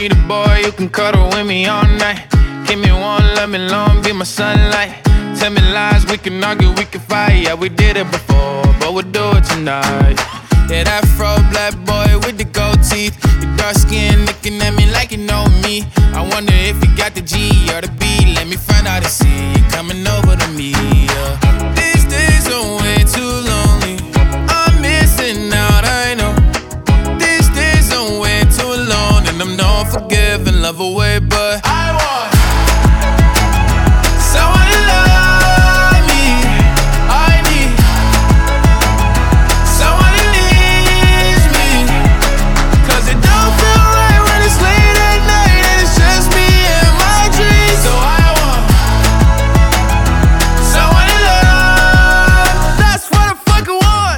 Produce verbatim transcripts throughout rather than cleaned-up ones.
need a boy who can cuddle with me all night. Give me one, let me long, be my sunlight. Tell me lies, we can argue, we can fight. Yeah, we did it before, but we'll do it tonight. Yeah, that fro black boy with the gold teeth. Your dark skin looking at me like you know me. I wonder if you got the G or the B. Let me find out and see you coming over to me. Yeah. These days are way too lonely. I'm missing out, I know. These days are way too alone, and I'm not forgiving, love away, but I want someone to love me. I need someone who needs me. Cause it don't feel right when it's late at night and it's just me and my dreams. So I want someone to love. That's what I fucking want.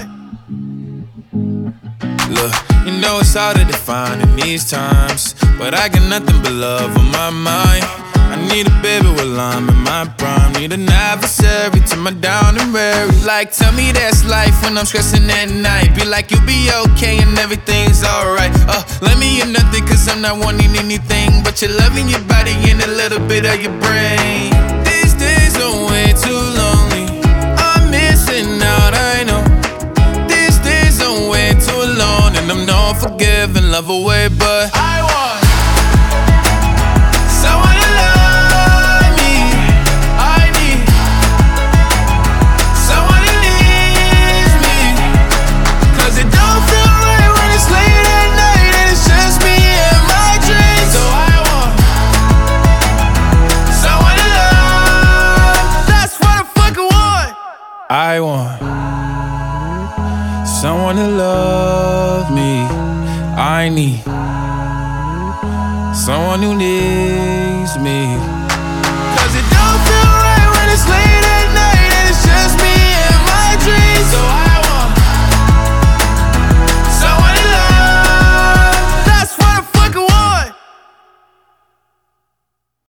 Look, you know it's hard to define in these times, but I got nothing but love on my mind. I need a baby while I'm in my prime. Need an adversary to my down and weary. Like, tell me that's life when I'm stressing at night. Be like, you'll be okay and everything's alright. Uh, let me in nothing cause I'm not wanting anything but your love in your body and a little bit of your brain. These days are way too lonely. I'm missing out, I know. These days are way too alone, and I'm not forgiving, love away, but I want someone to love me. I need someone who needs me. Cause it don't feel right when it's late at night and it's just me and my dreams. So I want someone to love. That's what I fucking want. I want someone to love me. I need someone who needs me. Cause it don't feel right